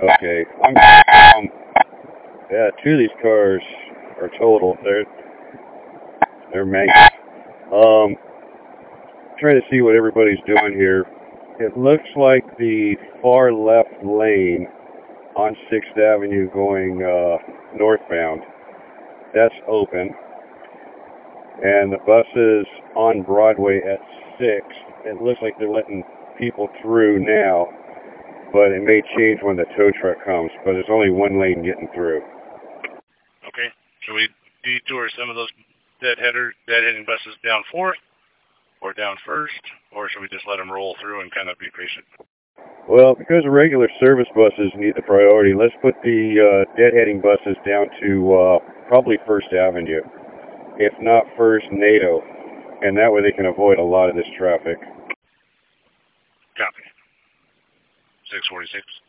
Okay. Yeah, two of these cars are total. They're mangled. Um, trying to see what everybody's doing here. It looks like the far left lane on 6th Avenue going northbound, that's open. And the buses on Broadway at 6th, it looks like they're letting people through now, but it may change when the tow truck comes, but there's only one lane getting through. Okay. Should we detour some of those dead-heading buses down 4th or down 1st, or should we just let them roll through and kind of be patient? Well, because the regular service buses need the priority, let's put the deadheading buses down to probably 1st Avenue. If not 1st, NATO. And that way they can avoid a lot of this traffic. Copy. 646.